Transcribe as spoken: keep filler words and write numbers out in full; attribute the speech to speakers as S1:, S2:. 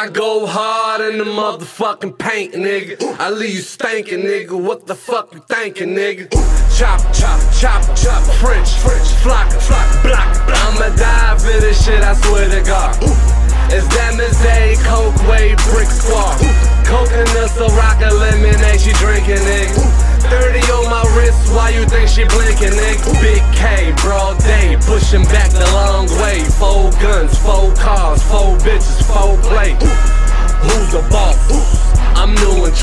S1: I go hard in the motherfucking paint, nigga. I leave you stankin', nigga. What the fuck you thinkin', nigga? Chop, chop, chop, chop, French, French, flock, flock, block, block. I'ma die for this shit, I swear to God. It's Damazay, Coke, Way, Brick Squad. Coconut, so rock a lemonade, she drinkin', nigga. thirty on my wrist, why you think she blinkin', nigga? Big K, broad day, pushin' back the long way. Four guns, four cars, four bitches, four play. Who's the boss? I'm new and